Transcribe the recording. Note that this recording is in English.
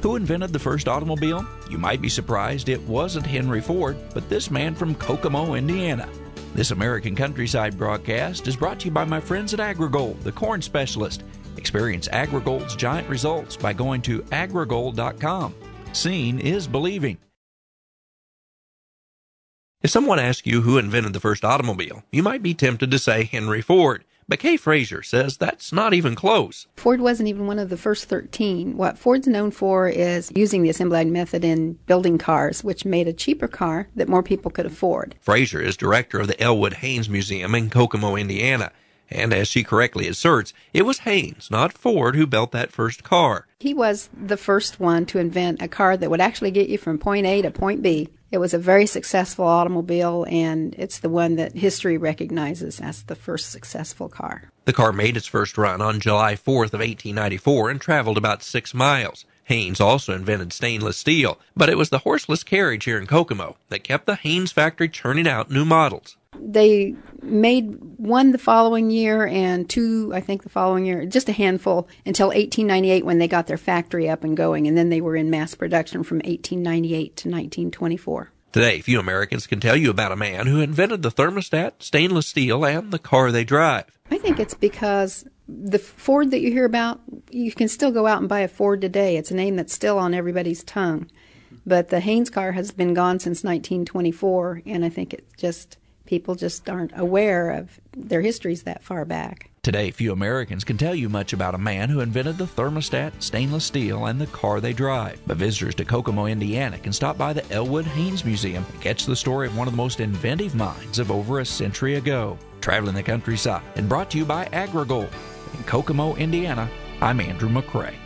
Who invented the first automobile? You might be surprised it wasn't Henry Ford, but this man from Kokomo, Indiana. This American Countryside broadcast is brought to you by my friends at AgriGold, the corn specialist. Experience AgriGold's giant results by going to agrigold.com. Seeing is believing. If someone asks you who invented the first automobile, you might be tempted to say Henry Ford. But Kay Frazier says that's not even close. Ford wasn't even one of the first 13. What Ford's known for is using the assembly line method in building cars, which made a cheaper car that more people could afford. Frazier is director of the Elwood Haynes Museum in Kokomo, Indiana. And as she correctly asserts, it was Haynes, not Ford, who built that first car. He was the first one to invent a car that would actually get you from point A to point B. It was a very successful automobile, and it's the one that history recognizes as the first successful car. The car made its first run on July 4th of 1894 and traveled about 6 miles. Haynes also invented stainless steel, but it was the horseless carriage here in Kokomo that kept the Haynes factory churning out new models. They made one the following year and two, I think, the following year, just a handful until 1898 when they got their factory up and going, and then they were in mass production from 1898 to 1924. Today, few Americans can tell you about a man who invented the thermostat, stainless steel, and the car they drive. I think it's because the Ford that you hear about, you can still go out and buy a Ford today. It's a name that's still on everybody's tongue. But the Haynes car has been gone since 1924, and I think it's just people just aren't aware of their histories that far back. Today, few Americans can tell you much about a man who invented the thermostat, stainless steel, and the car they drive. But visitors to Kokomo, Indiana can stop by the Elwood Haynes Museum and catch the story of one of the most inventive minds of over a century ago. Traveling the countryside and brought to you by AgriGold. In Kokomo, Indiana, I'm Andrew McCrae.